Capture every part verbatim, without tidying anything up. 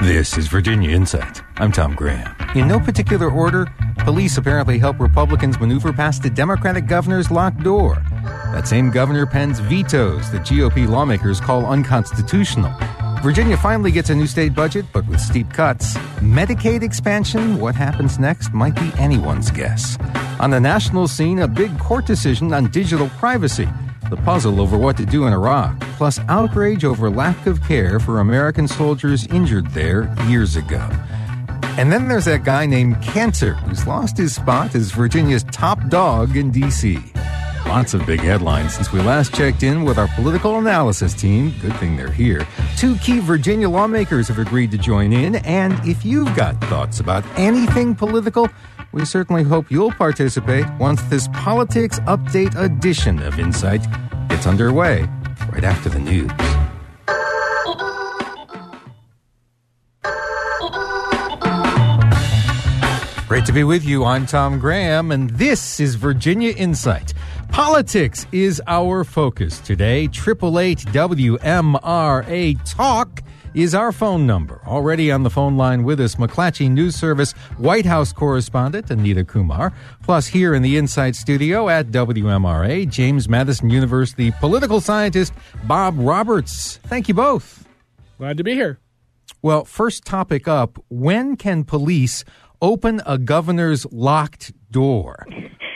This is Virginia Insight. I'm Tom Graham. In no particular order, police apparently help Republicans maneuver past the Democratic governor's locked door. That same governor pens vetoes that G O P lawmakers call unconstitutional. Virginia finally gets a new state budget, but with steep cuts. Medicaid expansion, what happens next, might be anyone's guess. On the national scene, a big court decision on digital privacy. The puzzle over what to do in Iraq, plus outrage over lack of care for American soldiers injured there years ago. And then there's that guy named Cantor, who's lost his spot as Virginia's top dog in D C Lots of big headlines since we last checked in with our political analysis team. Good thing they're here. Two key Virginia lawmakers have agreed to join in, and if you've got thoughts about anything political, we certainly hope you'll participate once this Politics Update edition of Insight gets underway right after the news. Great to be with you. I'm Tom Graham, and this is Virginia Insight. Politics is our focus today. eight eight eight W M R A Talk is our phone number. Already on the phone line with us, McClatchy News Service White House correspondent Anita Kumar. Plus here in the Insight studio at W M R A, James Madison University political scientist Bob Roberts. Thank you both. Glad to be here. Well, first topic up, when can police open a governor's locked door?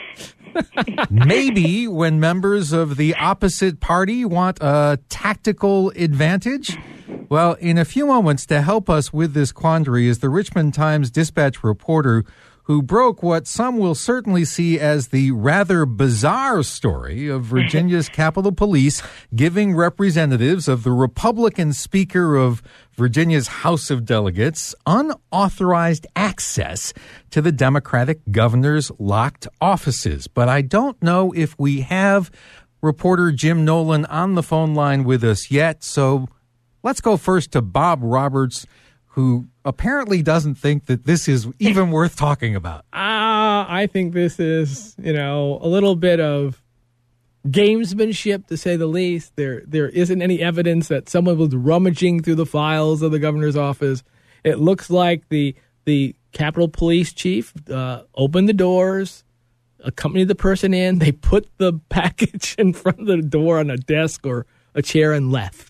Maybe when members of the opposite party want a tactical advantage? Well, in a few moments, to help us with this quandary is the Richmond Times-Dispatch reporter who broke what some will certainly see as the rather bizarre story of Virginia's Capitol Police giving representatives of the Republican Speaker of Virginia's House of Delegates unauthorized access to the Democratic governor's locked offices. But I don't know if we have reporter Jim Nolan on the phone line with us yet, so let's go first to Bob Roberts, who apparently doesn't think that this is even worth talking about. Ah, uh, I think this is, you know, a little bit of gamesmanship, to say the least. There, there isn't any evidence that someone was rummaging through the files of the governor's office. It looks like the the Capitol Police chief uh, opened the doors, accompanied the person in. They put the package in front of the door on a desk or a chair and left.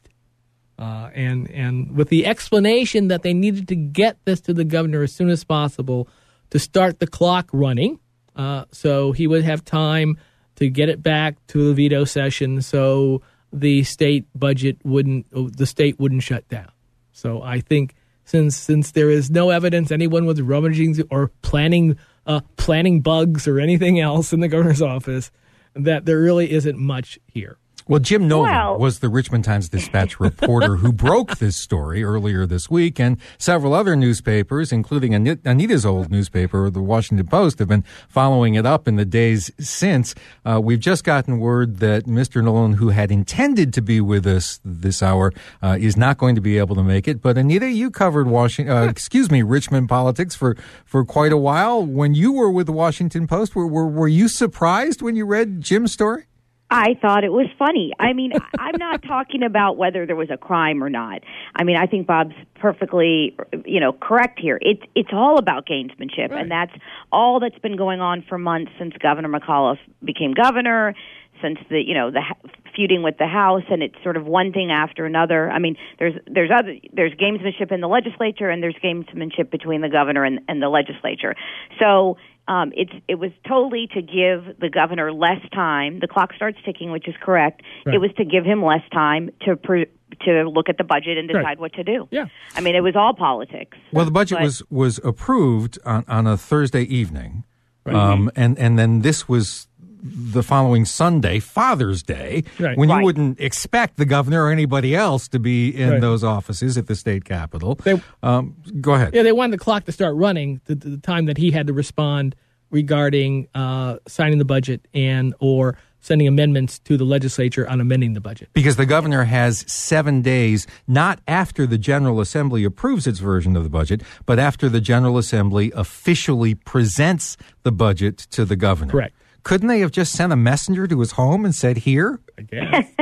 Uh, and and with the explanation that they needed to get this to the governor as soon as possible to start the clock running, uh, so he would have time to get it back to the veto session, so the state budget wouldn't, the state wouldn't shut down. So I think since since there is no evidence anyone was rummaging or planning uh, planning bugs or anything else in the governor's office, that there really isn't much here. Well, Jim Nolan well, was the Richmond Times-Dispatch reporter who broke this story earlier this week, and several other newspapers, including Anita's old newspaper, the Washington Post, have been following it up in the days since. Uh, we've just gotten word that Mister Nolan, who had intended to be with us this hour, uh, is not going to be able to make it. But Anita, you covered Washington, uh, excuse me, Richmond politics for, for quite a while. When you were with the Washington Post, were, were, were you surprised when you read Jim's story? I thought it was funny. I mean, I'm not talking about whether there was a crime or not. I mean, I think Bob's perfectly, you know, correct here. It's it's all about gamesmanship, right. And that's all that's been going on for months since Governor McAuliffe became governor, since the, you know, the feuding with the House, and it's sort of one thing after another. I mean, there's there's other there's gamesmanship in the legislature, and there's gamesmanship between the governor and, and the legislature. So. Um, it's it was totally to give the governor less time. The clock starts ticking, which is correct. Right. It was to give him less time to pre, to look at the budget and decide right. what to do. Yeah, I mean, it was all politics. Well, the budget but, was was approved on, on a Thursday evening, right. um, and and then this was the following Sunday, Father's Day, right. when you right. wouldn't expect the governor or anybody else to be in right. those offices at the state capitol. They, um, go ahead. Yeah, they wanted the clock to start running the, the time that he had to respond regarding uh, signing the budget and or sending amendments to the legislature on amending the budget. Because the governor has seven days, not after the General Assembly approves its version of the budget, but after the General Assembly officially presents the budget to the governor. Correct. Couldn't they have just sent a messenger to his home and said, here? I guess.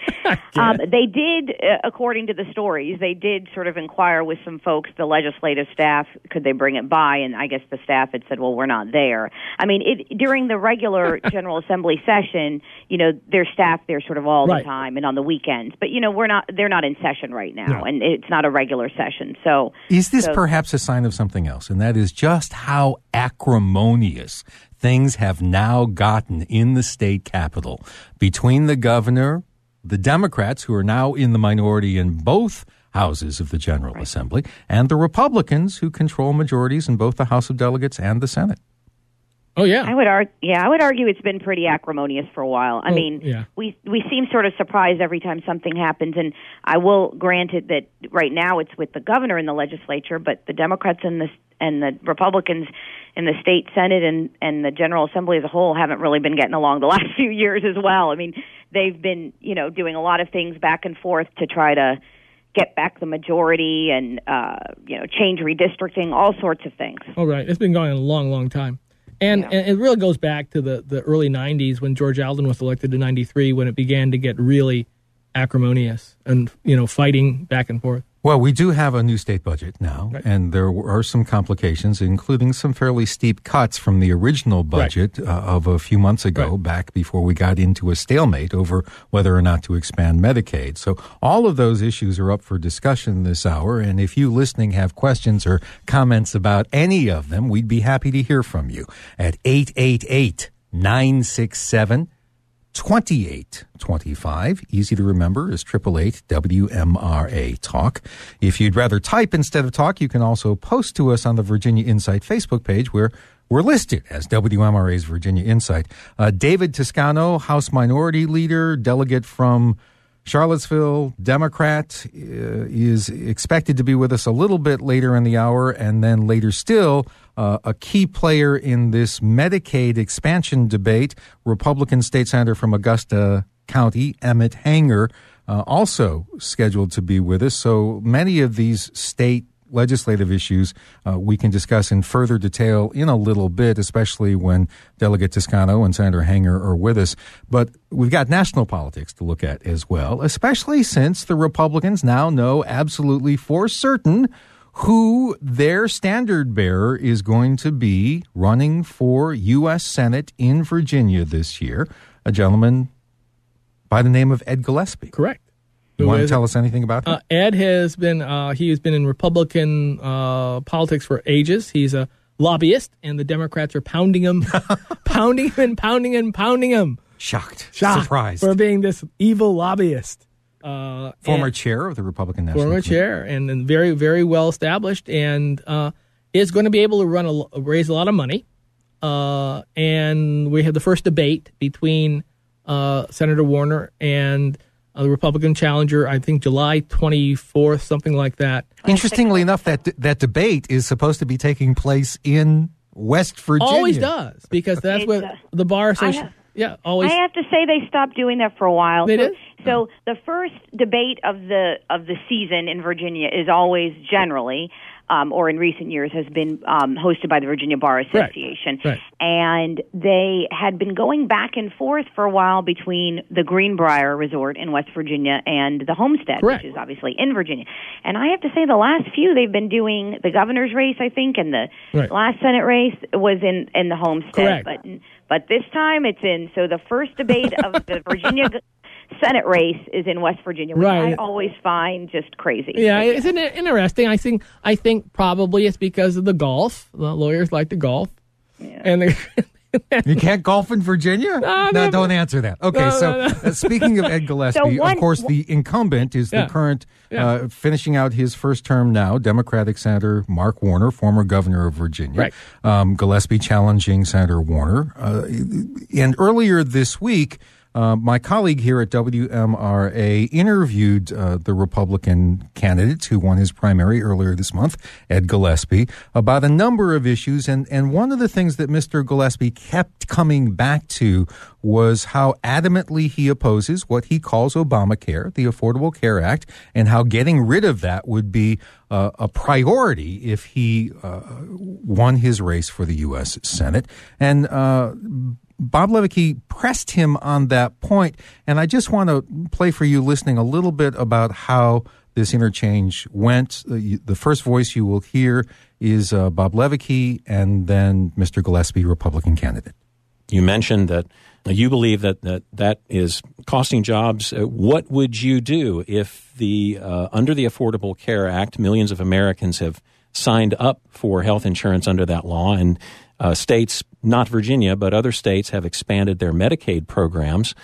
um, they did, uh, according to the stories, they did sort of inquire with some folks, the legislative staff, could they bring it by? And I guess the staff had said, well, we're not there. I mean, it, during the regular General Assembly session, you know, there's staff there sort of all right. the time and on the weekends. But, you know, we're not, they're not in session right now, no. and it's not a regular session. So, is this so, perhaps a sign of something else? And that is just how acrimonious things have now gotten in the state capitol between the governor, the Democrats, who are now in the minority in both houses of the General right. Assembly, and the Republicans, who control majorities in both the House of Delegates and the Senate. Oh yeah, I would argue. Yeah, I would argue it's been pretty acrimonious for a while. I oh, mean, yeah. we we seem sort of surprised every time something happens, and I will grant it that right now it's with the governor in the legislature, but the Democrats and the and the Republicans in the state Senate and and the General Assembly as a whole haven't really been getting along the last few years as well. I mean, they've been you know doing a lot of things back and forth to try to get back the majority and uh, you know change redistricting, all sorts of things. Oh right, it's been going on a long, long time. And, yeah. and it really goes back to the, the early nineties when George Alden was elected in ninety-three, when it began to get really acrimonious and, you know, fighting back and forth. Well, we do have a new state budget now, right. and there are some complications, including some fairly steep cuts from the original budget right. uh, of a few months ago, right. back before we got into a stalemate over whether or not to expand Medicaid. So all of those issues are up for discussion this hour, and if you listening have questions or comments about any of them, we'd be happy to hear from you at eight eight eight, nine six seven, twenty-eight twenty-five. Easy to remember is eight eight eight W M R A Talk. If you'd rather type instead of talk, you can also post to us on the Virginia Insight Facebook page, where we're listed as W M R A's Virginia Insight. Uh, David Toscano, House Minority Leader, delegate from Charlottesville, Democrat, uh, is expected to be with us a little bit later in the hour, and then later still, uh, a key player in this Medicaid expansion debate, Republican State Senator from Augusta County, Emmett Hanger, uh, also scheduled to be with us. So many of these state legislative issues uh, we can discuss in further detail in a little bit, especially when Delegate Toscano and Senator Hanger are with us. But we've got national politics to look at as well, especially since the Republicans now know absolutely for certain who their standard bearer is going to be running for U S Senate in Virginia this year, a gentleman by the name of Ed Gillespie. Correct. You want to tell us anything about him? Uh, Ed has been uh, he has been in Republican uh, politics for ages. He's a lobbyist, and the Democrats are pounding him, pounding him, and pounding him, pounding him. Shocked, Shocked surprised for being this evil lobbyist. Uh, former chair of the Republican National former Committee. chair, and, and very, very well established, and uh, is going to be able to run a, raise a lot of money. Uh, and we have the first debate between uh, Senator Warner and Uh, the Republican challenger, I think July twenty-fourth, something like that. Interestingly enough, that that debate is supposed to be taking place in West Virginia. Always does, because that's It's, what uh, the bar association. have- Yeah, always. I have to say they stopped doing that for a while. They so, did? So the first debate of the of the season in Virginia is always generally, um, or in recent years, has been um, hosted by the Virginia Bar Association. Right. Right. And they had been going back and forth for a while between the Greenbrier Resort in West Virginia and the Homestead, Correct. which is obviously in Virginia. And I have to say the last few, they've been doing the governor's race, I think, and the Right. last Senate race was in, in the Homestead. Correct. But But this time it's in, so the first debate of the Virginia Senate race is in West Virginia, which Right. I always find just crazy. Yeah, isn't it interesting? I think I think probably it's because of the golf. The lawyers like to golf, Yeah. and they, You can't golf in Virginia? No, no, no, don't answer that. Okay, no, so no, no. Uh, speaking of Ed Gillespie, So one- of course, the incumbent is Yeah. the current, Yeah. uh, finishing out his first term now, Democratic Senator Mark Warner, former governor of Virginia. Right. Um, Gillespie challenging Senator Warner. Uh, and earlier this week, Uh, my colleague here at W M R A interviewed uh, the Republican candidate who won his primary earlier this month, Ed Gillespie, about a number of issues. And, and one of the things that Mister Gillespie kept coming back to was how adamantly he opposes what he calls Obamacare, the Affordable Care Act, and how getting rid of that would be uh, a priority if he uh, won his race for the U S Senate. And uh Bob Levicki pressed him on that point, and I just want to play for you listening a little bit about how this interchange went. The first voice you will hear is uh, Bob Levicki, and then Mister Gillespie, Republican candidate. You mentioned that you believe that that, that is costing jobs. What would you do if the uh, under the Affordable Care Act, millions of Americans have signed up for health insurance under that law, and uh, states, not Virginia, but other states have expanded their Medicaid programs?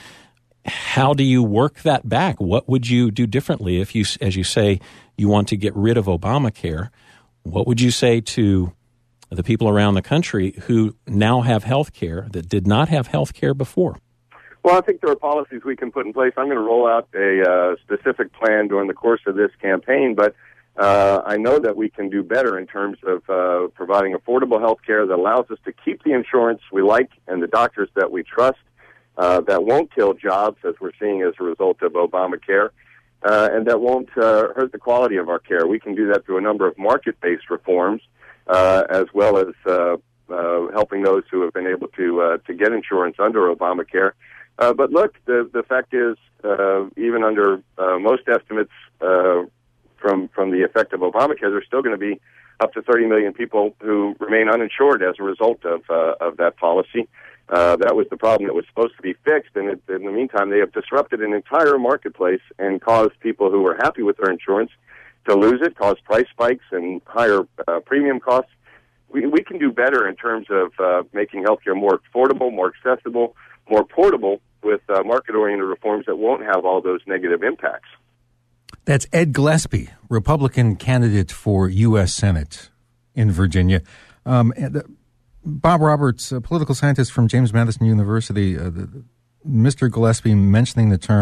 How do you work that back? What would you do differently if you, as you say, you want to get rid of Obamacare? What would you say to the people around the country who now have health care that did not have health care before? Well, I think there are policies we can put in place. I'm going to roll out a uh, specific plan during the course of this campaign, but uh, I know that we can do better in terms of uh, providing affordable health care that allows us to keep the insurance we like and the doctors that we trust, uh, that won't kill jobs, as we're seeing as a result of Obamacare, uh, and that won't uh, hurt the quality of our care. We can do that through a number of market-based reforms, Uh, as well as uh, uh, helping those who have been able to uh, to get insurance under Obamacare. Uh, but look, the the fact is, uh, even under uh, most estimates uh, from from the effect of Obamacare, there's still going to be up to thirty million people who remain uninsured as a result of uh, of that policy. Uh, that was the problem that was supposed to be fixed, and it, in the meantime, they have disrupted an entire marketplace and caused people who were happy with their insurance to lose it, cause price spikes and higher uh, premium costs. We, we can do better in terms of uh, making healthcare more affordable, more accessible, more portable with uh, market-oriented reforms that won't have all those negative impacts. That's Ed Gillespie, Republican candidate for U S Senate in Virginia. Um, and, uh, Bob Roberts, a political scientist from James Madison University, uh, the, Mister Gillespie mentioning the term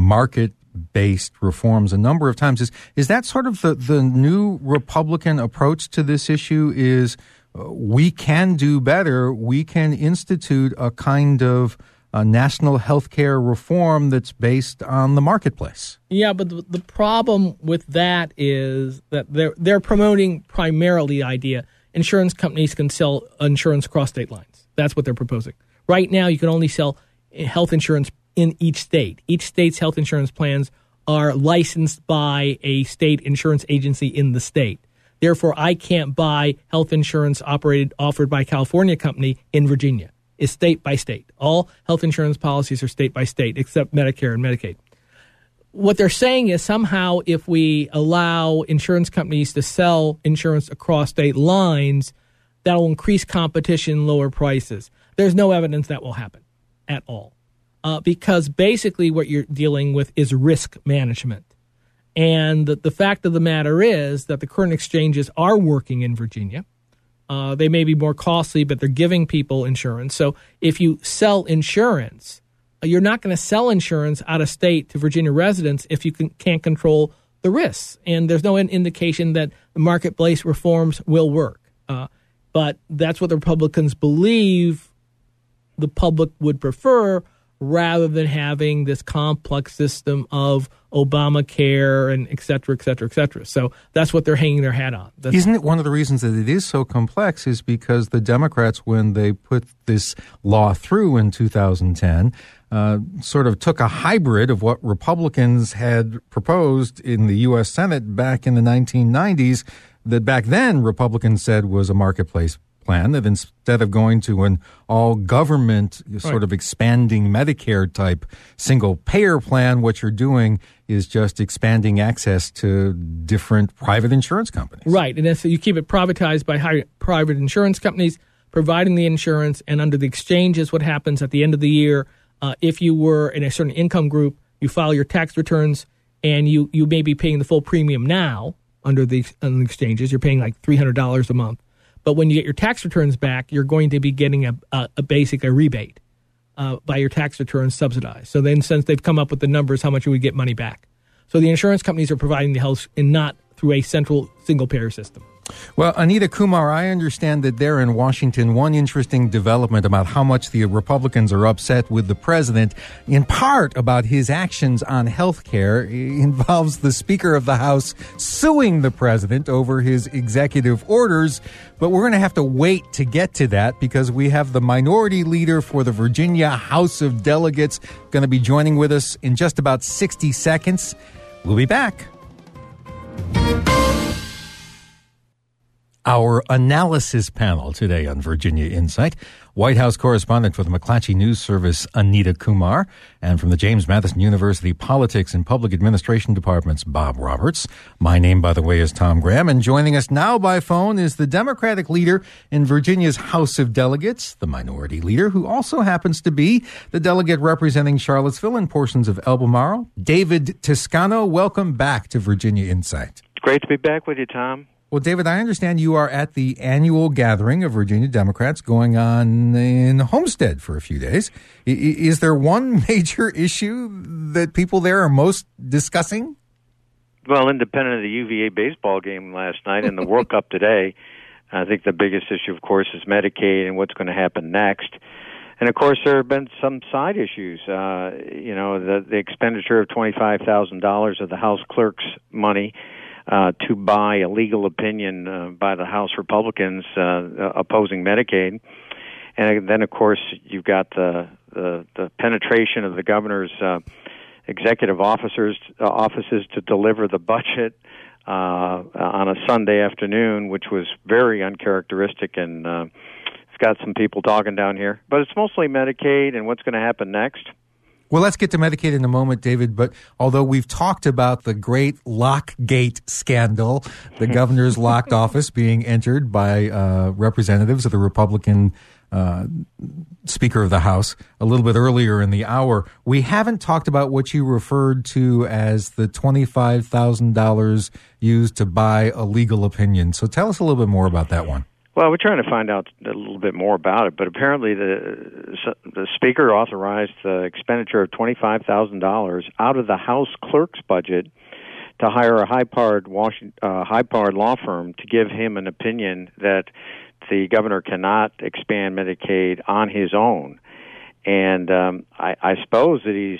market-based reforms a number of times. Is is that sort of the, the new Republican approach to this issue is uh, we can do better, we can institute a kind of uh, national health care reform that's based on the marketplace? Yeah, but the, the problem with that is that they're, they're promoting primarily the idea insurance companies can sell insurance across state lines. That's what they're proposing. Right now, you can only sell health insurance in each state. Each state's health insurance plans are licensed by a state insurance agency in the state. Therefore, I can't buy health insurance operated offered by a California company in Virginia. It's state by state. All health insurance policies are state by state, except Medicare and Medicaid. What they're saying is somehow if we allow insurance companies to sell insurance across state lines, that will increase competition, lower prices. There's no evidence that will happen at all. Uh, because basically what you're dealing with is risk management. And the, the fact of the matter is that the current exchanges are working in Virginia. Uh, they may be more costly, but they're giving people insurance. So if you sell insurance, you're not going to sell insurance out of state to Virginia residents if you can, can't control the risks. And there's no indication that the marketplace reforms will work. Uh, but that's what the Republicans believe the public would prefer, rather than having this complex system of Obamacare and et cetera, et cetera, et cetera. So that's what they're hanging their hat on. That's Isn't it one of the reasons that it is so complex is because the Democrats, when they put this law through in two thousand ten, uh, sort of took a hybrid of what Republicans had proposed in the U S Senate back in the nineteen nineties that back then Republicans said was a marketplace plan, that instead of going to an all-government sort right. of expanding Medicare type single-payer plan, what you're doing is just expanding access to different private insurance companies. Right, and so you keep it privatized by high, private insurance companies providing the insurance, and under the exchanges, what happens at the end of the year, uh, if you were in a certain income group, you file your tax returns, and you, you may be paying the full premium now under the, under the exchanges. You're paying like three hundred dollars a month. But when you get your tax returns back, you're going to be getting a, a, a basic, a rebate uh, by your tax returns subsidized. So then since they've come up with the numbers, how much you would get money back. So the insurance companies are providing the health and not through a central single-payer system. Well, Anita Kumar, I understand that there in Washington, one interesting development about how much the Republicans are upset with the president, in part about his actions on health care, involves the Speaker of the House suing the president over his executive orders. But we're going to have to wait to get to that because we have the minority leader for the Virginia House of Delegates going to be joining with us in just about sixty seconds. We'll be back. Our analysis panel today on Virginia Insight, White House correspondent for the McClatchy News Service, Anita Kumar, and from the James Madison University Politics and Public Administration Departments, Bob Roberts. My name, by the way, is Tom Graham, and joining us now by phone is the Democratic leader in Virginia's House of Delegates, the minority leader, who also happens to be the delegate representing Charlottesville and portions of Albemarle, David Toscano. Welcome back to Virginia Insight. It's great to be back with you, Tom. Well, David, I understand you are at the annual gathering of Virginia Democrats going on in Homestead for a few days. I- is there one major issue that people there are most discussing? Well, independent of the U V A baseball game last night and the World Cup today, I think the biggest issue, of course, is Medicaid and what's going to happen next. And, of course, there have been some side issues. Uh, you know, the, the expenditure of twenty-five thousand dollars of the House clerk's money Uh, to buy a legal opinion uh, by the House Republicans uh, opposing Medicaid. And then, of course, you've got the the, the penetration of the governor's uh, executive officers uh, offices to deliver the budget uh, on a Sunday afternoon, which was very uncharacteristic, and uh, it's got some people talking down here. But it's mostly Medicaid and what's going to happen next. Well, let's get to Medicaid in a moment, David, but although we've talked about the great Lockgate scandal, the governor's locked office being entered by uh, representatives of the Republican uh, Speaker of the House a little bit earlier in the hour, we haven't talked about what you referred to as the twenty-five thousand dollars used to buy a legal opinion. So tell us a little bit more about that one. Well, we're trying to find out a little bit more about it, but apparently the the Speaker authorized the expenditure of twenty-five thousand dollars out of the House clerk's budget to hire a high-powered Washington, uh, high-powered law firm to give him an opinion that the governor cannot expand Medicaid on his own. And um, I, I suppose that he's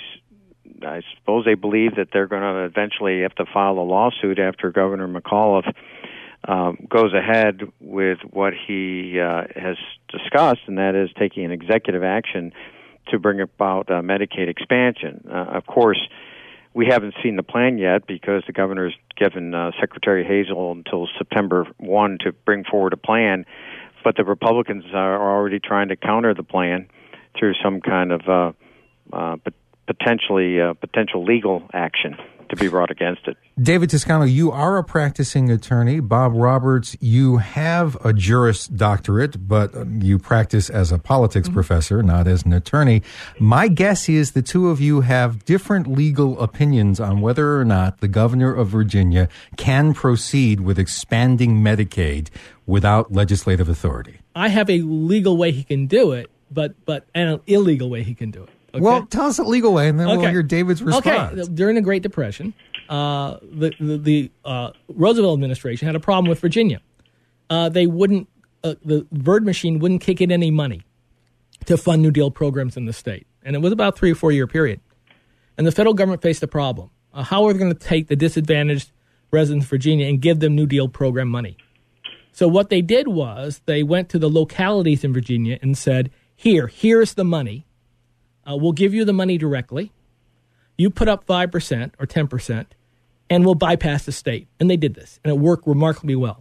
I suppose they believe that they're going to eventually have to file a lawsuit after Governor McAuliffe Um, goes ahead with what he uh, has discussed, and that is taking an executive action to bring about uh, Medicaid expansion. Uh, of course, we haven't seen the plan yet because the governor's given uh, Secretary Hazel until September first to bring forward a plan, but the Republicans are already trying to counter the plan through some kind of uh, uh, potentially uh, potential legal action to be brought against it. David Toscano, you are a practicing attorney. Bob Roberts, you have a Juris Doctorate, but you practice as a politics mm-hmm. professor, not as an attorney. My guess is the two of you have different legal opinions on whether or not the governor of Virginia can proceed with expanding Medicaid without legislative authority. I have a legal way he can do it, but but and an illegal way he can do it. Okay? Well, tell us a legal way, and then okay. we'll hear David's response. Okay, during the Great Depression, uh, the the, the uh, Roosevelt administration had a problem with Virginia. Uh, they wouldn't, uh, the Byrd machine wouldn't kick in any money to fund New Deal programs in the state, and it was about a three or four year period. And the federal government faced a problem. Uh, how are they going to take the disadvantaged residents of Virginia and give them New Deal program money? So what they did was they went to the localities in Virginia and said, here, here's the money. Uh, we'll give you the money directly. You put up five percent or ten percent, and we'll bypass the state. And they did this, and it worked remarkably well.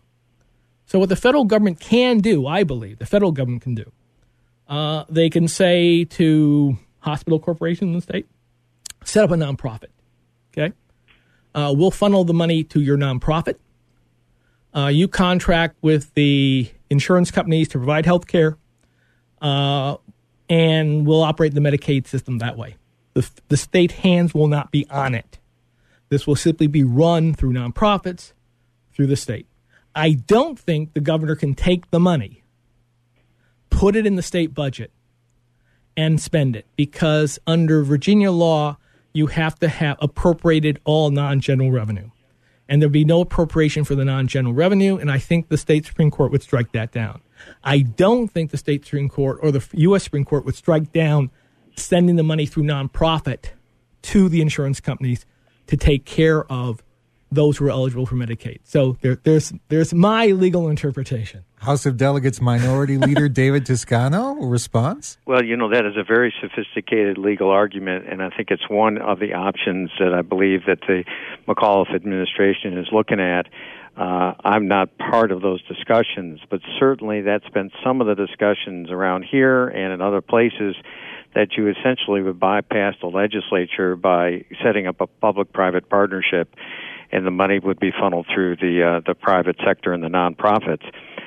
So what the federal government can do, I believe, the federal government can do, uh, they can say to hospital corporations in the state, set up a nonprofit, okay? Uh, we'll funnel the money to your nonprofit. Uh, you contract with the insurance companies to provide health care, uh, and we'll operate the Medicaid system that way. The, the state hands will not be on it. This will simply be run through nonprofits, through the state. I don't think the governor can take the money, put it in the state budget, and spend it, because under Virginia law, you have to have appropriated all non-general revenue. and there'd be no appropriation for the non-general revenue, and I think the state Supreme Court would strike that down. I don't think the state Supreme Court or the U S Supreme Court would strike down sending the money through nonprofit to the insurance companies to take care of those who are eligible for Medicaid. So there, there's there's my legal interpretation. House of Delegates Minority Leader David Toscano, a response? Well, you know, that is a very sophisticated legal argument, and I think it's one of the options that I believe that the McAuliffe administration is looking at. Uh, I'm not part of those discussions, but certainly that's been some of the discussions around here and in other places, that you essentially would bypass the legislature by setting up a public-private partnership, and the money would be funneled through the uh, the private sector and the nonprofits.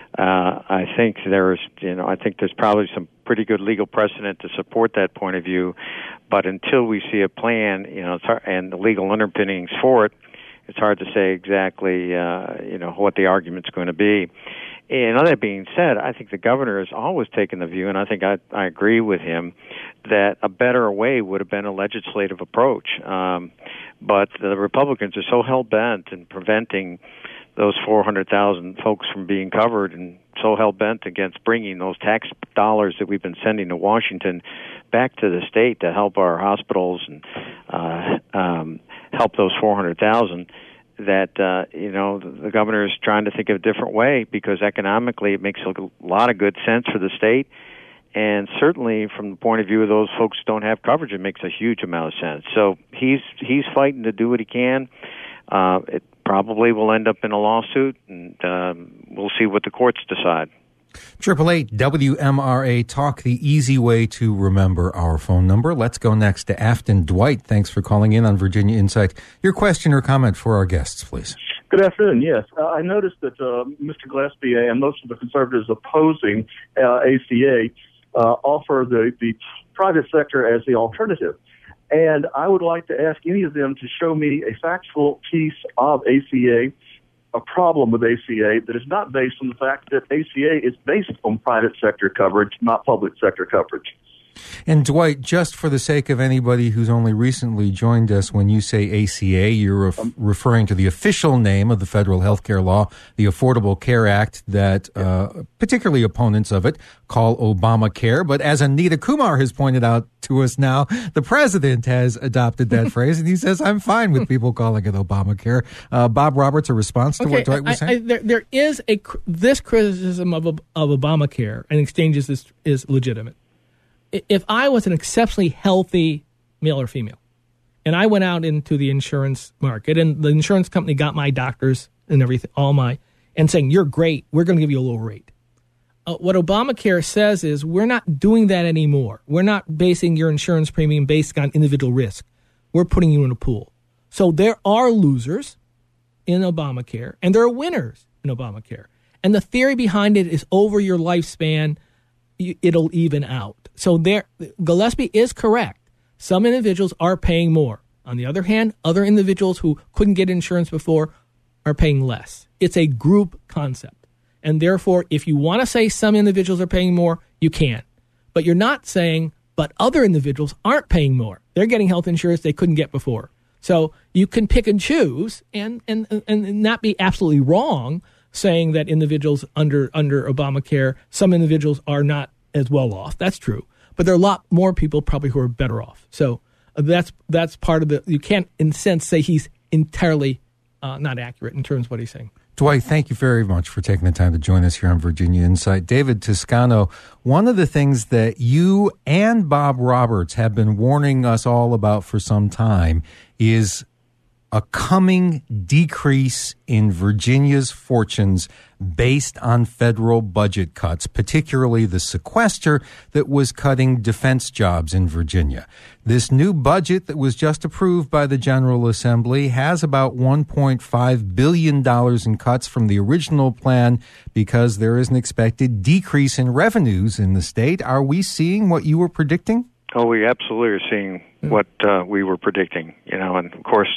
Uh, I think there's, you know, I think there's probably some pretty good legal precedent to support that point of view, but until we see a plan, you know, it's hard, and the legal underpinnings for it, it's hard to say exactly, uh, you know, what the argument's going to be. And all that being said, I think the governor has always taken the view, and I think I, I agree with him, that a better way would have been a legislative approach. Um, but the Republicans are so hell-bent in preventing those four hundred thousand folks from being covered, and so hell-bent against bringing those tax dollars that we've been sending to Washington back to the state to help our hospitals and uh, um, help those four hundred thousand, that, uh, you know, the, the governor is trying to think of a different way, because economically it makes a lot of good sense for the state. And certainly from the point of view of those folks who don't have coverage, it makes a huge amount of sense. So he's he's fighting to do what he can. Uh, it probably will end up in a lawsuit, and um, we'll see what the courts decide. Triple eight W M R A Talk, the easy way to remember our phone number. Let's go next to Afton. Dwight, thanks for calling in on Virginia Insight. Your question or comment for our guests, please. Good afternoon. Yes, uh, I noticed that uh, Mister Gillespie and most of the conservatives opposing uh, A C A uh, offer the, the private sector as the alternative. And I would like to ask any of them to show me a factual piece of A C A, a problem with A C A that is not based on the fact that A C A is based on private sector coverage, not public sector coverage. And Dwight, just for the sake of anybody who's only recently joined us, when you say A C A, you're ref- um, referring to the official name of the federal health care law, the Affordable Care Act, that uh, particularly opponents of it call Obamacare. But as Anita Kumar has pointed out to us now, the president has adopted that phrase, and he says, I'm fine with people calling it Obamacare. Uh, Bob Roberts, a response to okay, what Dwight was saying? I, I, there, there is a this criticism of, of Obamacare and exchanges is, is legitimate. If I was an exceptionally healthy male or female, and I went out into the insurance market, and the insurance company got my doctors and everything, all my, and saying, you're great, we're going to give you a low rate. Uh, what Obamacare says is we're not doing that anymore. We're not basing your insurance premium based on individual risk. We're putting you in a pool. So there are losers in Obamacare, and there are winners in Obamacare. And the theory behind it is over your lifespan, it'll even out. So there, Gillespie is correct. Some individuals are paying more. On the other hand, other individuals who couldn't get insurance before are paying less. It's a group concept. And therefore, if you want to say some individuals are paying more, you can. But you're not saying, but other individuals aren't paying more. They're getting health insurance they couldn't get before. So you can pick and choose and, and, and not be absolutely wrong saying that individuals under, under Obamacare, some individuals are not as well off. That's true. But there are a lot more people probably who are better off. So uh, that's that's part of the, you can't in a sense say he's entirely uh, not accurate in terms of what he's saying. Dwight, thank you very much for taking the time to join us here on Virginia Insight. David Toscano, one of the things that you and Bob Roberts have been warning us all about for some time is a coming decrease in Virginia's fortunes based on federal budget cuts, particularly the sequester that was cutting defense jobs in Virginia. This new budget that was just approved by the General Assembly has about one point five billion dollars in cuts from the original plan because there is an expected decrease in revenues in the state. Are we seeing what you were predicting? Oh, we absolutely are seeing what uh, we were predicting, you know, and of course,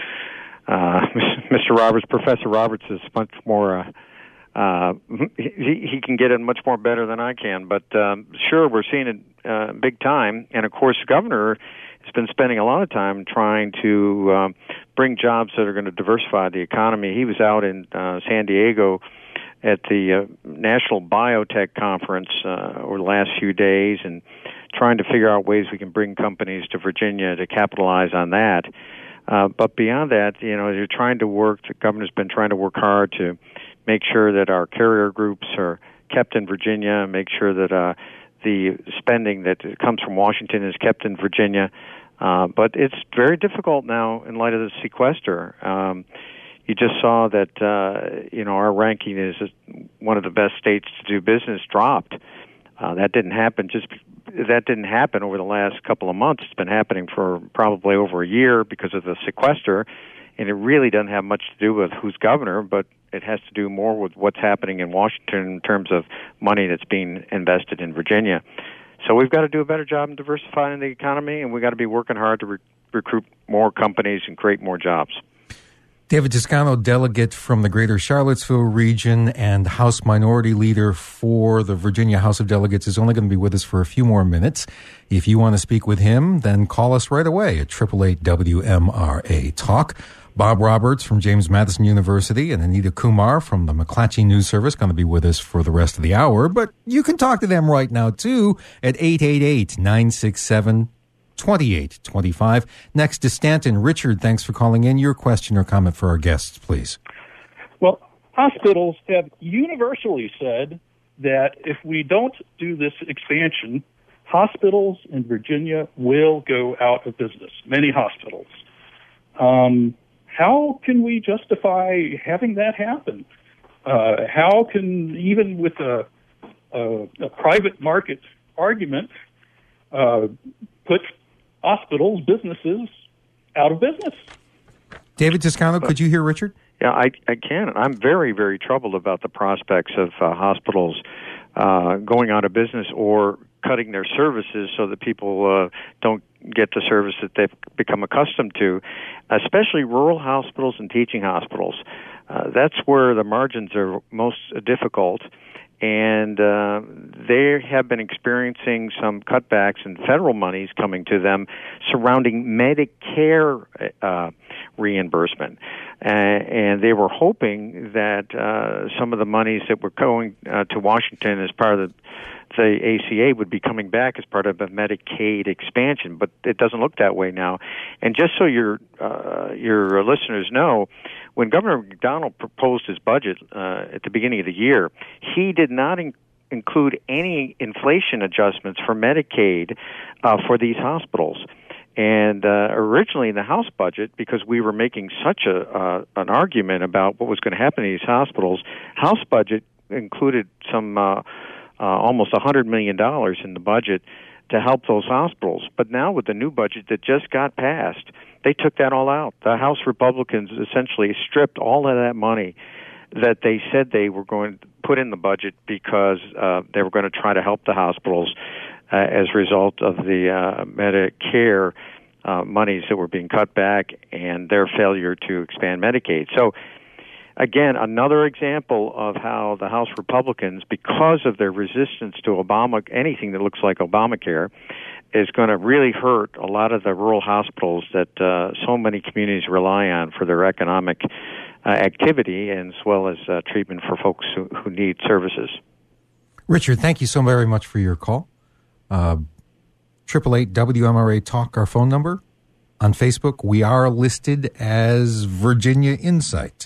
Uh, Mister Roberts, Professor Roberts is much more, uh, uh, he, he can get it much more better than I can. But um, sure, we're seeing it uh, big time. And, of course, the governor has been spending a lot of time trying to um, bring jobs that are going to diversify the economy. He was out in uh, San Diego at the uh, National Biotech Conference uh, over the last few days and trying to figure out ways we can bring companies to Virginia to capitalize on that. Uh, but beyond that, you know, you're trying to work, the governor's been trying to work hard to make sure that our carrier groups are kept in Virginia, make sure that uh, the spending that comes from Washington is kept in Virginia. Uh, but it's very difficult now in light of the sequester. Um, you just saw that, uh, you know, our ranking is one of the best states to do business dropped. Uh, that didn't happen just that didn't happen over the last couple of months. It's been happening for probably over a year because of the sequester, and it really doesn't have much to do with who's governor, but it has to do more with what's happening in Washington in terms of money that's being invested in Virginia. So we've got to do a better job in diversifying the economy, and we've got to be working hard to re- recruit more companies and create more jobs. David Toscano, delegate from the Greater Charlottesville region and House Minority Leader for the Virginia House of Delegates, is only going to be with us for a few more minutes. If you want to speak with him, then call us right away at eight eight eight W M R A Talk. Bob Roberts from James Madison University and Anita Kumar from the McClatchy News Service going to be with us for the rest of the hour. But you can talk to them right now, too, at eight eight eight, nine six seven, two eight two five. Next to Stanton. Richard, thanks for calling in. Your question or comment for our guests, please. Well, hospitals have universally said that if we don't do this expansion, hospitals in Virginia will go out of business, many hospitals. Um, how can we justify having that happen? Uh, how can, even with a, a, a private market argument, uh, put hospitals, businesses out of business? David Toscano, could you hear Richard? Yeah, I, I can. I'm very, very troubled about the prospects of uh, hospitals uh, going out of business or cutting their services so that people uh, don't get the service that they've become accustomed to, especially rural hospitals and teaching hospitals. Uh, that's where the margins are most difficult. And uh, they have been experiencing some cutbacks in federal monies coming to them surrounding Medicare uh, reimbursement. Uh, and they were hoping that uh, some of the monies that were going uh, to Washington as part of the, the A C A would be coming back as part of a Medicaid expansion. But it doesn't look that way now. And just so your uh, your listeners know, when Governor McDonald proposed his budget uh, at the beginning of the year, he did not in- include any inflation adjustments for Medicaid uh, for these hospitals. And uh, originally in the House budget, because we were making such a uh, an argument about what was going to happen to these hospitals, House budget included some uh, uh, almost one hundred million dollars in the budget to help those hospitals. But now with the new budget that just got passed, they took that all out. The House Republicans essentially stripped all of that money that they said they were going to put in the budget because uh, they were going to try to help the hospitals uh, as a result of the uh, Medicare uh, monies that were being cut back and their failure to expand Medicaid. So, again, another example of how the House Republicans, because of their resistance to Obama, anything that looks like Obamacare, is going to really hurt a lot of the rural hospitals that uh, so many communities rely on for their economic uh, activity and as well as uh, treatment for folks who, who need services. Richard, thank you so very much for your call. Uh, eight eight eight W M R A Talk, our phone number. On Facebook, we are listed as Virginia Insight.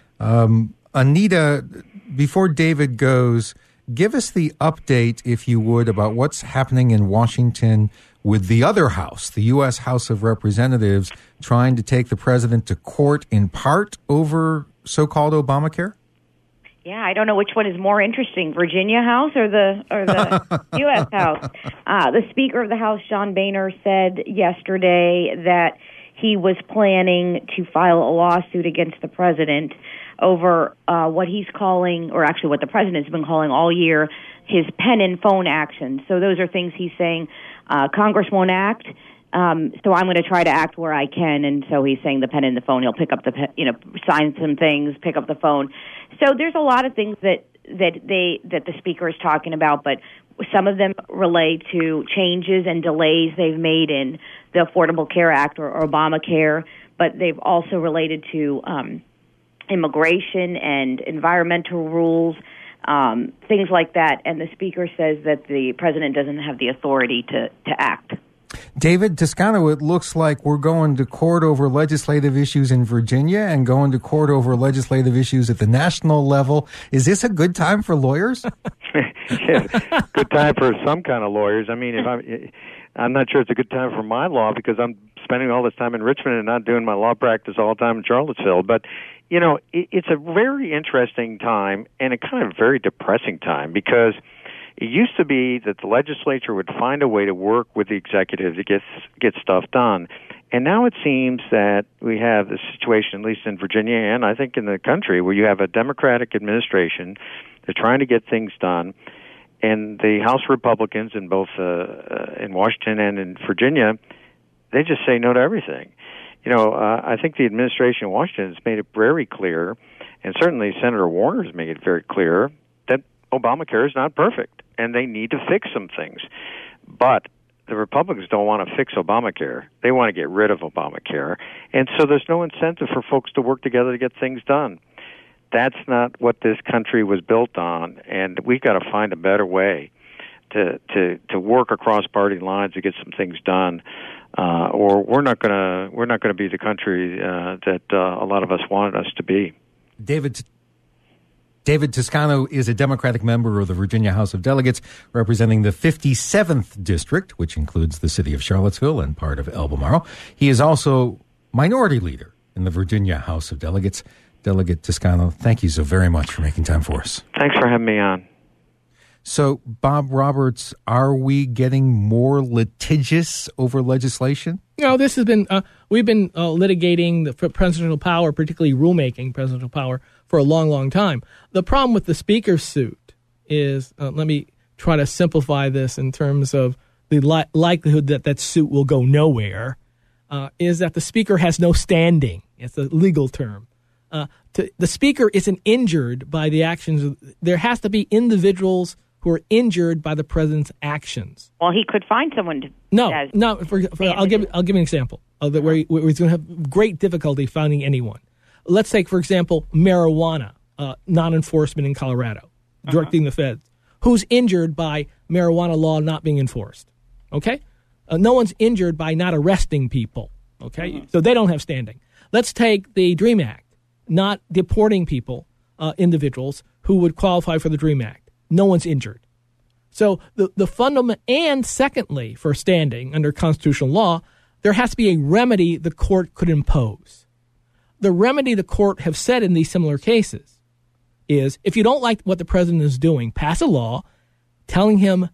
Um, Anita, before David goes, give us the update, if you would, about what's happening in Washington with the other house, the U S House of Representatives, trying to take the president to court in part over so-called Obamacare? Yeah, I don't know which one is more interesting, Virginia House or the or the U S House. Uh, the Speaker of the House, John Boehner, said yesterday that he was planning to file a lawsuit against the president over uh, what he's calling, or actually what the president's been calling all year, his pen and phone actions. So those are things he's saying uh, Congress won't act. Um, so I'm going to try to act where I can, and so he's saying the pen and the phone. He'll pick up the, pen, you know, sign some things, pick up the phone. So there's a lot of things that that they that the speaker is talking about, but some of them relate to changes and delays they've made in the Affordable Care Act or, or Obamacare. but they've also related to um, immigration and environmental rules, um, things like that. And the Speaker says that the President doesn't have the authority to, to act. David Toscano, it looks like we're going to court over legislative issues in Virginia and going to court over legislative issues at the national level. Is this a good time for lawyers? Yeah, good time for some kind of lawyers. I mean, if I'm, I'm not sure it's a good time for my law because I'm spending all this time in Richmond and not doing my law practice all the time in Charlottesville. But, you know, it, it's a very interesting time and a kind of very depressing time because it used to be that the legislature would find a way to work with the executive to get get stuff done. And now it seems that we have this situation, at least in Virginia and I think in the country, where you have a Democratic administration. They're trying to get things done. And the House Republicans in both uh, uh, in Washington and in Virginia, they just say no to everything. You know, uh, I think the administration in Washington has made it very clear, and certainly Senator Warner has made it very clear, that Obamacare is not perfect, and they need to fix some things. But the Republicans don't want to fix Obamacare. They want to get rid of Obamacare. And so there's no incentive for folks to work together to get things done. That's not what this country was built on, and we've got to find a better way to to, to work across party lines to get some things done, uh, or we're not going to we're not going to be the country uh, that uh, a lot of us wanted us to be. David David Toscano is a Democratic member of the Virginia House of Delegates, representing the fifty-seventh District, which includes the city of Charlottesville and part of Albemarle. He is also minority leader in the Virginia House of Delegates. Delegate Toscano, thank you so very much for making time for us. Thanks for having me on. So, Bob Roberts, are we getting more litigious over legislation? You know, this has been, uh, we've been uh, litigating the presidential power, particularly rulemaking presidential power, for a long, long time. The problem with the Speaker's suit is, uh, let me try to simplify this in terms of the li- likelihood that that suit will go nowhere, uh, is that the Speaker has no standing. It's a legal term. Uh, to, the Speaker isn't injured by the actions. Of, there has to be individuals who are injured by the president's actions. Well, he could find someone to. No, no. For, for, I'll give I'll give you an example of the, where, he, where he's going to have great difficulty finding anyone. Let's take, for example, marijuana uh, non-enforcement in Colorado, directing uh-huh. the feds. Who's injured by marijuana law not being enforced? Okay, uh, no one's injured by not arresting people. Okay, uh-huh. So they don't have standing. Let's take the DREAM Act. Not deporting people, uh, individuals who would qualify for the DREAM Act. No one's injured. So the, the fundament, and secondly, for standing under constitutional law, there has to be a remedy the court could impose. The remedy the court have said in these similar cases is if you don't like what the president is doing, pass a law telling him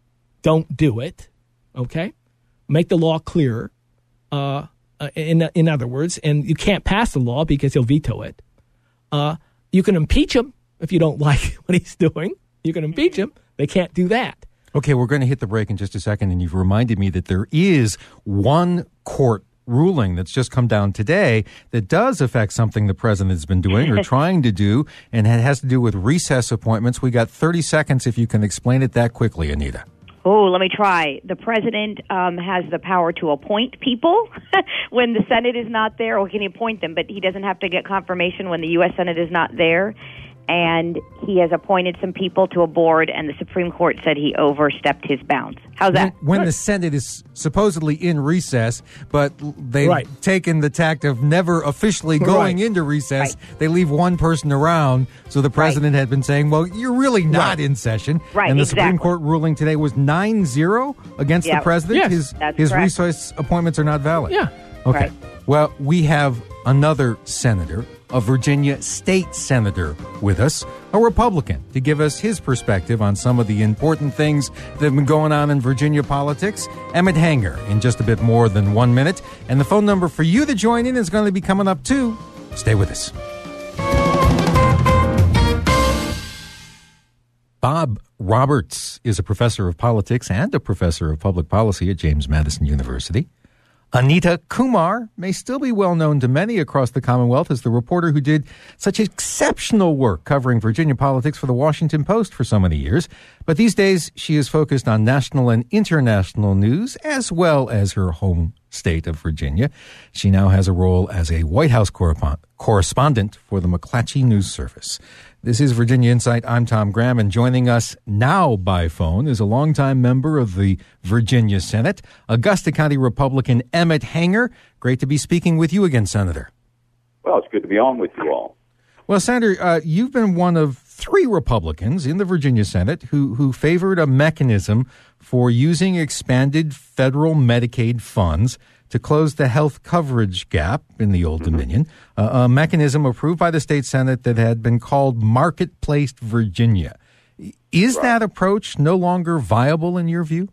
don't do it, okay? Make the law clearer. Uh, Uh, in in other words, and you can't pass the law because he'll veto it. Uh, you can impeach him if you don't like what he's doing. You can impeach him. They can't do that. Okay, we're going to hit the break in just a second, and you've reminded me that there is one court ruling that's just come down today that does affect something the president's been doing or trying to do, and it has to do with recess appointments. We got thirty seconds if you can explain it that quickly, Anita. Oh, let me try. The president um, has the power to appoint people when the Senate is not there, or can he appoint them? But he doesn't have to get confirmation when the U S Senate is not there. And he has appointed some people to a board, and the Supreme Court said he overstepped his bounds. How's that? When, when the Senate is supposedly in recess, but they've right. taken the tact of never officially going right. into recess, right. they leave one person around. So the president right. had been saying, well, you're really not right. in session. Right, and the exactly. Supreme Court ruling today was nine zero against yep. the president. Yes, his that's his correct. recess appointments are not valid. Yeah. Okay. Right. Well, we have another senator, a Virginia state senator, with us, a Republican, to give us his perspective on some of the important things that have been going on in Virginia politics. Emmett Hanger in just a bit more than one minute. And the phone number for you to join in is going to be coming up, too. Stay with us. Bob Roberts is a professor of politics and a professor of public policy at James Madison University. Anita Kumar may still be well known to many across the Commonwealth as the reporter who did such exceptional work covering Virginia politics for the Washington Post for so many years. But these days, she is focused on national and international news as well as her home state of Virginia. She now has a role as a White House correspondent for the McClatchy News Service. This is Virginia Insight. I'm Tom Graham, and joining us now by phone is a longtime member of the Virginia Senate, Augusta County Republican Emmett Hanger. Great to be speaking with you again, Senator. Well, it's good to be on with you all. Well, Senator, uh, you've been one of three Republicans in the Virginia Senate who, who favored a mechanism for using expanded federal Medicaid funds to close the health coverage gap in the Old mm-hmm. Dominion, uh, a mechanism approved by the state Senate that had been called Marketplace Virginia. Is right. that approach no longer viable in your view?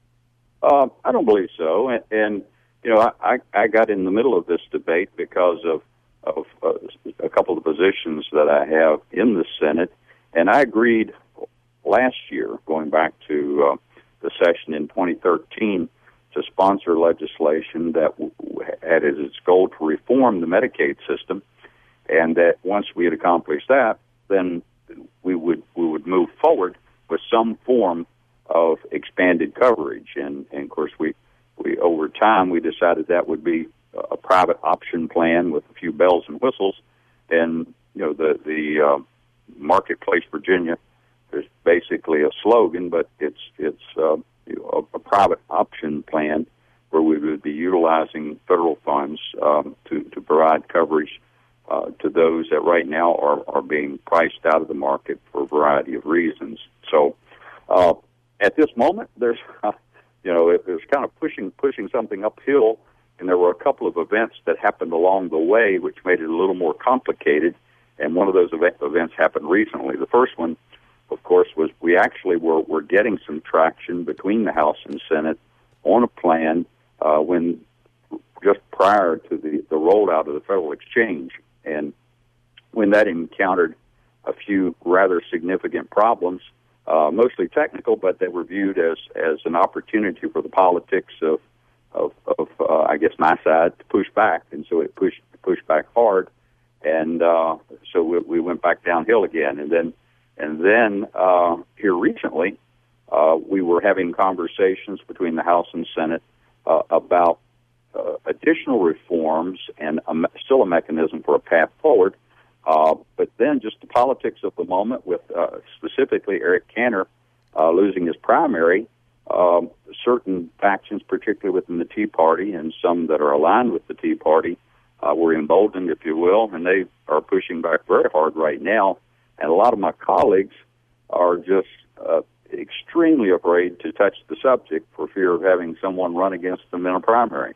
Uh, I don't believe so. And, and you know, I, I got in the middle of this debate because of, of uh, a couple of positions that I have in the Senate, and I agreed last year, going back to uh, the session in twenty thirteen, to sponsor legislation that had as its goal to reform the Medicaid system, and that once we had accomplished that, then we would we would move forward with some form of expanded coverage. And, and of course, we, we over time we decided that would be a private option plan with a few bells and whistles. And you know, the the uh, Marketplace Virginia is basically a slogan, but it's it's uh, A, a private option plan where we would be utilizing federal funds um, to, to provide coverage uh, to those that right now are, are being priced out of the market for a variety of reasons. So uh, at this moment, there's uh, you know it, there's kind of pushing pushing something uphill, and there were a couple of events that happened along the way which made it a little more complicated. And one of those event, events happened recently. The first one, of course, was we actually were, were getting some traction between the House and Senate on a plan uh, when just prior to the, the rollout of the federal exchange. And when that encountered a few rather significant problems, uh, mostly technical, but they were viewed as, as an opportunity for the politics of, of, of uh, I guess, my side to push back. And so it pushed, pushed back hard. And uh, so we, we went back downhill again. And then And then uh, here recently, uh, we were having conversations between the House and Senate uh, about uh, additional reforms and a me- still a mechanism for a path forward. Uh, but then just the politics of the moment with uh, specifically Eric Cantor uh, losing his primary, um, certain factions, particularly within the Tea Party and some that are aligned with the Tea Party, uh, were emboldened, if you will, and they are pushing back very hard right now. And a lot of my colleagues are just uh, extremely afraid to touch the subject for fear of having someone run against them in a primary.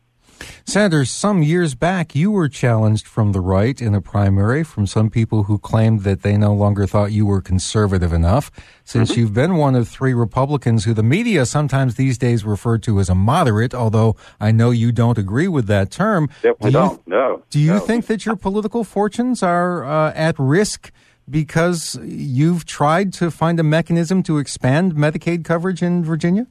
Senator, some years back, you were challenged from the right in a primary from some people who claimed that they no longer thought you were conservative enough. Since mm-hmm. you've been one of three Republicans who the media sometimes these days refer to as a moderate, although I know you don't agree with that term. Definitely do you, don't, no. Do you no. think that your political fortunes are uh, at risk because you've tried to find a mechanism to expand Medicaid coverage in Virginia?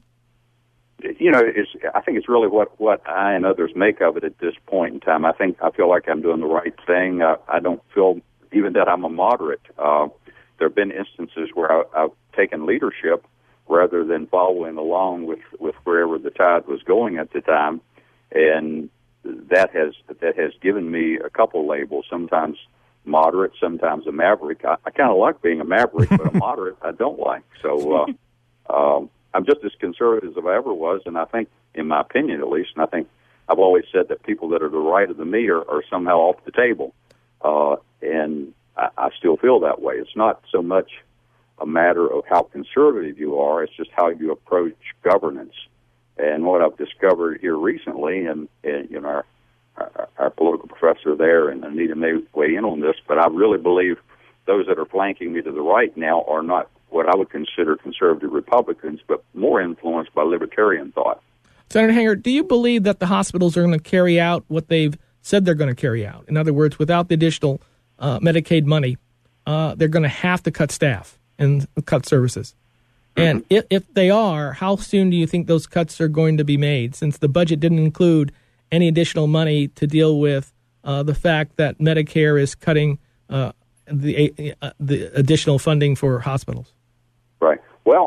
You know, it's, I think it's really what, what I and others make of it at this point in time. I think I feel like I'm doing the right thing. I, I don't feel even that I'm a moderate. Uh, there have been instances where I, I've taken leadership rather than following along with, with wherever the tide was going at the time, and that has that has given me a couple labels. Sometimes moderate, sometimes a maverick. I, I kind of like being a maverick, but a moderate I don't like. So uh, um, I'm just as conservative as I ever was, and I think, in my opinion at least, and I think I've always said that people that are to the right of the me are, are somehow off the table, uh, and I, I still feel that way. It's not so much a matter of how conservative you are, it's just how you approach governance. And what I've discovered here recently, and, and you know, our, our, our political professor there, and Anita may weigh in on this, but I really believe those that are flanking me to the right now are not what I would consider conservative Republicans, but more influenced by libertarian thought. Senator Hanger, do you believe that the hospitals are going to carry out what they've said they're going to carry out? In other words, without the additional uh, Medicaid money, uh, they're going to have to cut staff and cut services. And if, if they are, how soon do you think those cuts are going to be made, since the budget didn't include any additional money to deal with uh, the fact that Medicare is cutting uh, the uh, the additional funding for hospitals? Right. Well,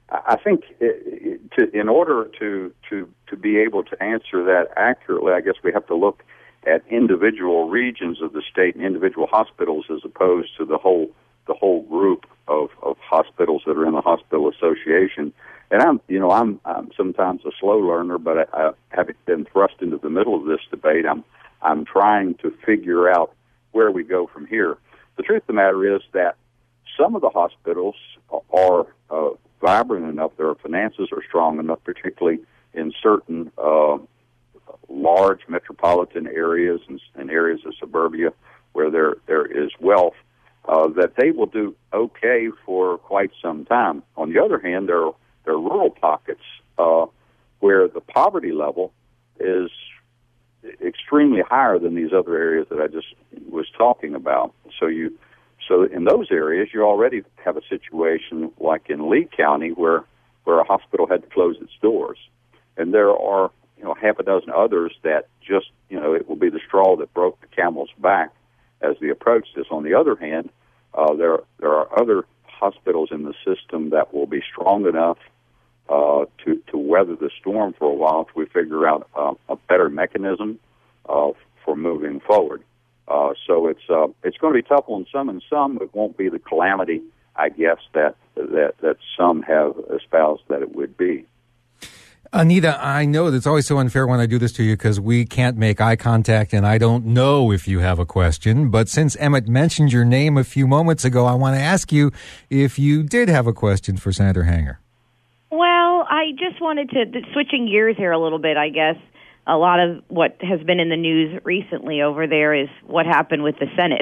I think it, to, in order to, to, to be able to answer that accurately, I guess we have to look at individual regions of the state and individual hospitals as opposed to the whole the whole group of, of hospitals that are in the hospital association. And I'm, you know, I'm, I'm sometimes a slow learner, but I, I haven't been thrust into the middle of this debate. I'm I'm trying to figure out where we go from here. The truth of the matter is that some of the hospitals are uh, vibrant enough, their finances are strong enough, particularly in certain uh, large metropolitan areas and, and areas of suburbia where there there is wealth, uh, that they will do okay for quite some time. On the other hand, there are, there are rural pockets uh, where the poverty level is extremely higher than these other areas that I just was talking about. So you So in those areas, you already have a situation like in Lee County where, where a hospital had to close its doors. And there are, you know, half a dozen others that just, you know, it will be the straw that broke the camel's back as we approach this. On the other hand, uh, there, there are other hospitals in the system that will be strong enough uh, to, to weather the storm for a while till we figure out uh, a better mechanism uh, for moving forward. Uh, so it's uh, it's going to be tough on some, and some it won't be the calamity, I guess, that that that some have espoused that it would be. Anita, I know that's always so unfair when I do this to you because we can't make eye contact and I don't know if you have a question. But since Emmett mentioned your name a few moments ago, I want to ask you if you did have a question for Senator Hanger. Well, I just wanted to, switching gears here a little bit, I guess. A lot of what has been in the news recently over there is what happened with the Senate,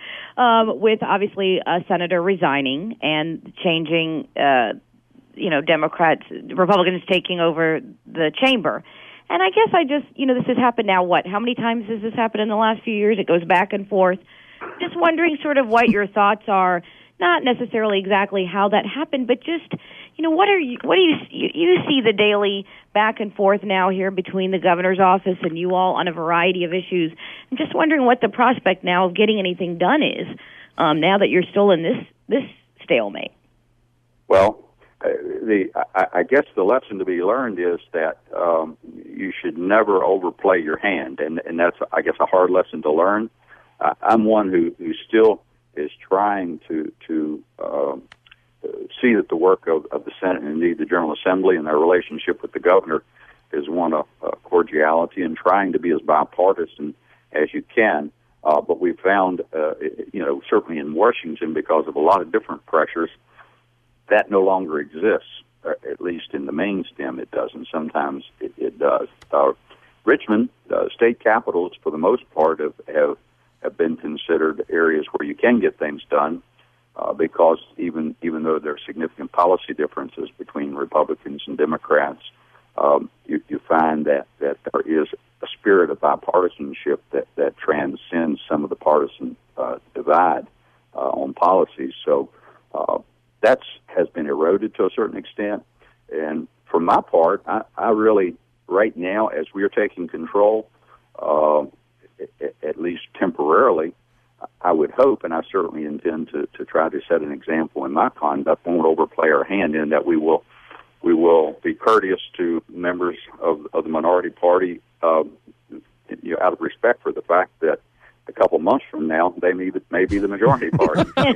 um, with obviously a senator resigning and changing, uh, you know, Democrats, Republicans taking over the chamber. And I guess I just, you know, this has happened now, what, how many times has this happened in the last few years? It goes back and forth. Just wondering sort of what your thoughts are, not necessarily exactly how that happened, but just, you know, what are you, what do you, you, you see the daily back and forth now here between the governor's office and you all on a variety of issues. I'm just wondering what the prospect now of getting anything done is, um, now that you're still in this, this stalemate. Well, uh, the, I, I guess the lesson to be learned is that, um, you should never overplay your hand. And, and that's, I guess, a hard lesson to learn. Uh, I'm one who, who still is trying to, to, um, see that the work of, of the Senate and indeed the General Assembly and their relationship with the governor is one of uh, cordiality and trying to be as bipartisan as you can. Uh, but we've found, uh, you know, certainly in Washington, because of a lot of different pressures, that no longer exists, or at least in the main stem it doesn't. Sometimes it, it does. Uh, Richmond, uh, state capitals, for the most part, have, have, have been considered areas where you can get things done. Uh, because even even though there are significant policy differences between Republicans and Democrats, um, you, you find that, that there is a spirit of bipartisanship that, that transcends some of the partisan uh, divide uh, on policies. So uh, that has been eroded to a certain extent. And for my part, I, I really, right now, as we are taking control, uh, at, at least temporarily, I would hope, and I certainly intend to, to try to set an example in my conduct, won't overplay our hand in that we will we will be courteous to members of, of the minority party, uh, you know, out of respect for the fact that a couple months from now they may, may be the majority party. did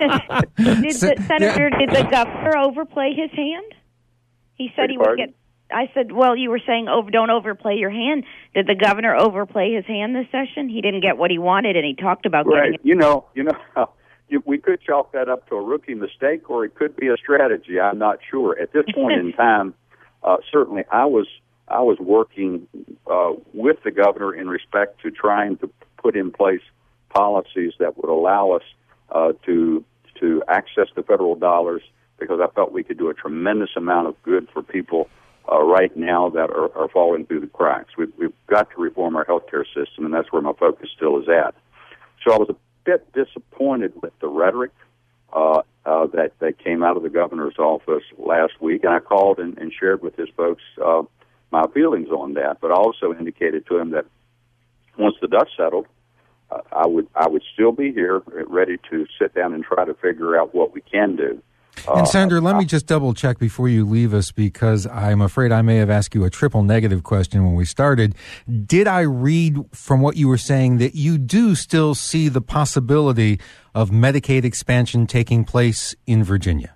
the, Senator, did the governor overplay his hand? He said he would get. I said, well, you were saying over, don't overplay your hand. Did the governor overplay his hand this session? He didn't get what he wanted, and he talked about right. getting it. You know, you know, you, we could chalk that up to a rookie mistake, or it could be a strategy. I'm not sure. At this point in time, uh, certainly I was I was working uh, with the governor in respect to trying to put in place policies that would allow us uh, to to access the federal dollars, because I felt we could do a tremendous amount of good for people Uh, right now that are, are falling through the cracks. We've, we've got to reform our healthcare system, and that's where my focus still is at. So I was a bit disappointed with the rhetoric uh, uh, that, that came out of the governor's office last week, and I called and, and shared with his folks uh, my feelings on that, but I also indicated to him that once the dust settled, uh, I would I would still be here ready to sit down and try to figure out what we can do. And Senator, uh, let me just double check before you leave us, because I'm afraid I may have asked you a triple negative question when we started. Did I read from what you were saying that you do still see the possibility of Medicaid expansion taking place in Virginia?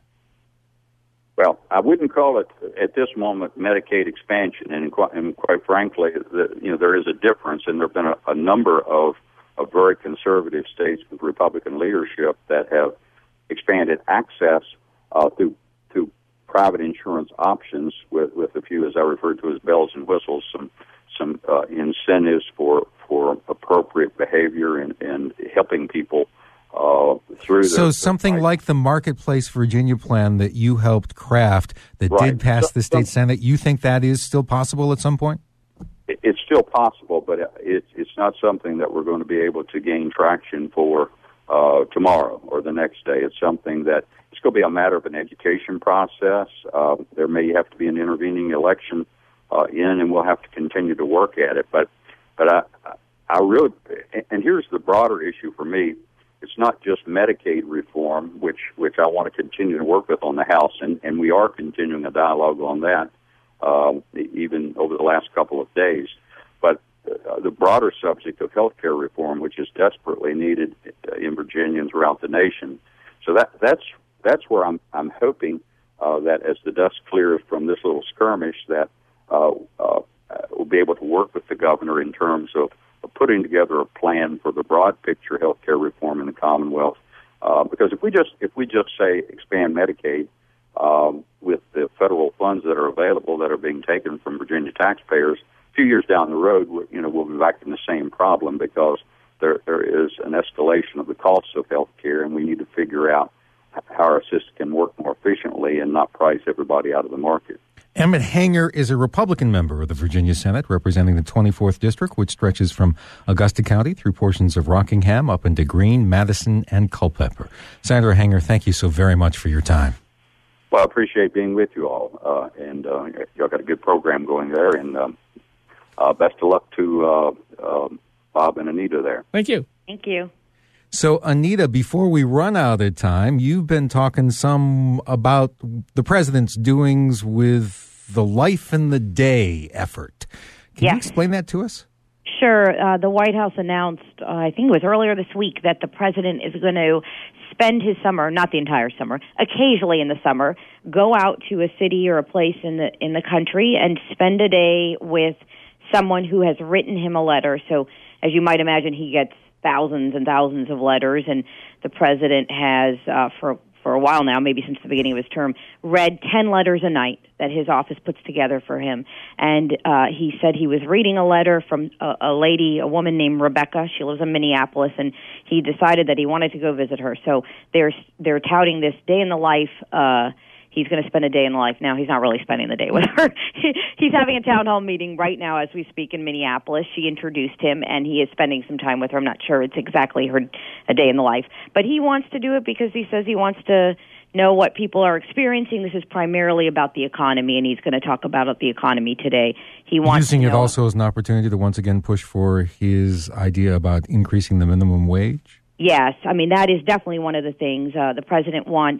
Well, I wouldn't call it at this moment Medicaid expansion, and quite, and quite frankly, the, you know, there is a difference, and there have been a, a number of, of very conservative states with Republican leadership that have expanded access uh, through through private insurance options, with, with a few, as I referred to as bells and whistles, some some uh, incentives for for appropriate behavior and, and helping people uh, through. So their, something their like the Marketplace Virginia plan that you helped craft that right. did pass so, the state so, Senate, you think that is still possible at some point? It, it's still possible, but it's it's not something that we're going to be able to gain traction for uh, tomorrow or the next day. It's something that it's going to be a matter of an education process. Uh, there may have to be an intervening election uh, in, and we'll have to continue to work at it. But but I I really, and here's the broader issue for me. It's not just Medicaid reform, which which I want to continue to work with on the House, and, and we are continuing a dialogue on that, uh, even over the last couple of days. But uh, the broader subject of health care reform, which is desperately needed in Virginia and throughout the nation. So that that's that's where I'm I'm hoping uh, that as the dust clears from this little skirmish, that uh, uh, we'll be able to work with the governor in terms of putting together a plan for the broad picture health care reform in the Commonwealth. Uh, because if we just if we just say expand Medicaid um, with the federal funds that are available that are being taken from Virginia taxpayers, a few years down the road, you know, we'll be back in the same problem, because there there is an escalation of the costs of health care, and we need to figure out how our system can work more efficiently and not price everybody out of the market. Emmett Hanger is a Republican member of the Virginia Senate, representing the twenty-fourth District, which stretches from Augusta County through portions of Rockingham up into Greene, Madison, and Culpeper. Senator Hanger, thank you so very much for your time. Well, I appreciate being with you all, uh, and uh, y'all got a good program going there, and um, uh, best of luck to uh, uh, Bob and Anita there. Thank you. Thank you. So, Anita, before we run out of time, you've been talking some about the president's doings with the Life in the Day effort. Can yes. you explain that to us? Sure. Uh, the White House announced, uh, I think it was earlier this week, that the president is going to spend his summer, not the entire summer, occasionally in the summer, go out to a city or a place in the in the country and spend a day with someone who has written him a letter. So, as you might imagine, he gets thousands and thousands of letters, and the president has, uh, for for a while now, maybe since the beginning of his term, read ten letters a night that his office puts together for him. And uh, he said he was reading a letter from a, a lady, a woman named Rebecca. She lives in Minneapolis, and he decided that he wanted to go visit her. So they're they're touting this day in the life. Uh, he's going to spend a day in the life. Now, he's not really spending the day with her. He's having a town hall meeting right now as we speak in Minneapolis. She introduced him, and he is spending some time with her. I'm not sure it's exactly her a day in the life. But he wants to do it because he says he wants to know what people are experiencing. This is primarily about the economy, and he's going to talk about the economy today. He wants Using to it know, also as an opportunity to once again push for his idea about increasing the minimum wage? Yes. I mean, that is definitely one of the things. Uh, the president wants...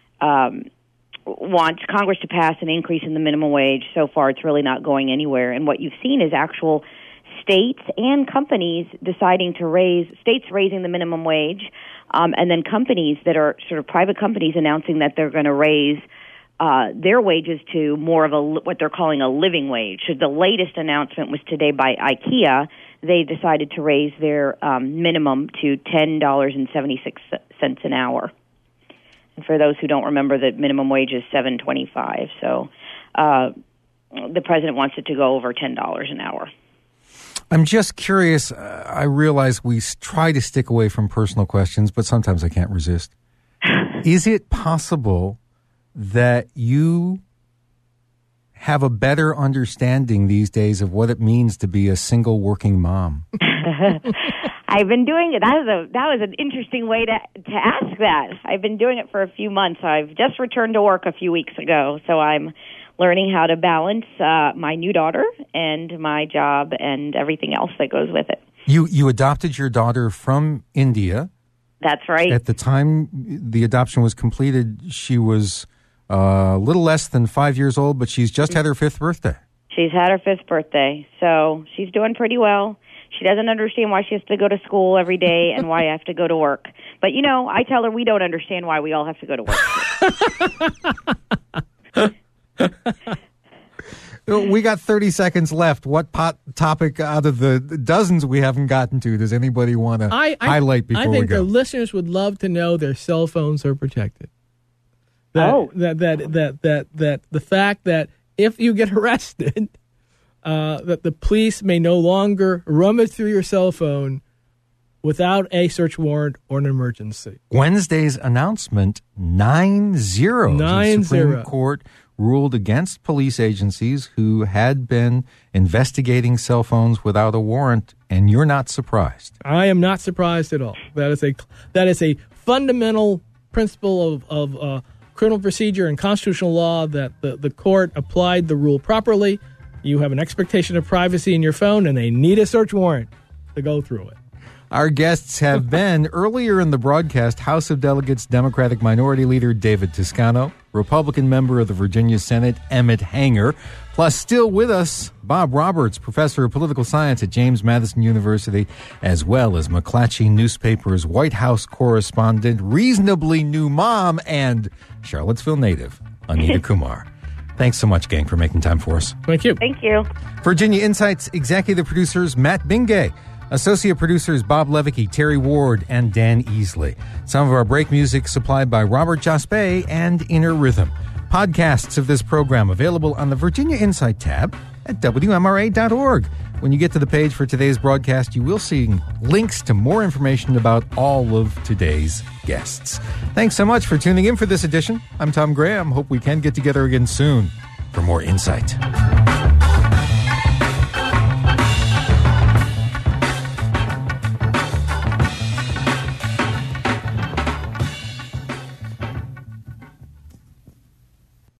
Um, wants Congress to pass an increase in the minimum wage. So far, it's really not going anywhere. And what you've seen is actual states and companies deciding to raise, states raising the minimum wage, um, and then companies that are sort of private companies announcing that they're going to raise uh, their wages to more of a what they're calling a living wage. So the latest announcement was today by IKEA. They decided to raise their um, minimum to ten dollars and seventy-six cents an hour. And for those who don't remember, the minimum wage is seven twenty-five. So uh, the president wants it to go over ten dollars an hour. I'm just curious. Uh, I realize we s- try to stick away from personal questions, but sometimes I can't resist. Is it possible that you have a better understanding these days of what it means to be a single working mom? I've been doing it. That was a that was an interesting way to to ask that. I've been doing it for a few months. I've just returned to work a few weeks ago, so I'm learning how to balance uh, my new daughter and my job and everything else that goes with it. You you adopted your daughter from India. That's right. At the time the adoption was completed, she was uh, a little less than five years old, but she's just had her fifth birthday. She's had her fifth birthday, so she's doing pretty well. She doesn't understand why she has to go to school every day and why I have to go to work. But, you know, I tell her we don't understand why we all have to go to work. We got thirty seconds left. What pot topic out of the dozens we haven't gotten to does anybody want to highlight before we go? I think the listeners would love to know their cell phones are protected. That, oh. That, that, that, that, that the fact that if you get arrested, uh, that the police may no longer rummage through your cell phone without a search warrant or an emergency. Wednesday's announcement, nine zero. Nine the Supreme zero. Court ruled against police agencies who had been investigating cell phones without a warrant, and you're not surprised. I am not surprised at all. That is a that is a fundamental principle of, of uh, criminal procedure and constitutional law that the, the court applied the rule properly. You have an expectation of privacy in your phone, and they need a search warrant to go through it. Our guests have been, earlier in the broadcast, House of Delegates Democratic Minority Leader David Toscano, Republican member of the Virginia Senate Emmett Hanger, plus still with us, Bob Roberts, professor of political science at James Madison University, as well as McClatchy Newspaper's White House correspondent, reasonably new mom, and Charlottesville native, Anita Kumar. Thanks so much, gang, for making time for us. Thank you. Thank you. Virginia Insights executive producers Matt Bingay, associate producers Bob Levicki, Terry Ward, and Dan Easley. Some of our break music supplied by Robert Jaspe and Inner Rhythm. Podcasts of this program available on the Virginia Insight tab at W M R A dot org. When you get to the page for today's broadcast, you will see links to more information about all of today's guests. Thanks so much for tuning in for this edition. I'm Tom Graham. Hope we can get together again soon for more Insight.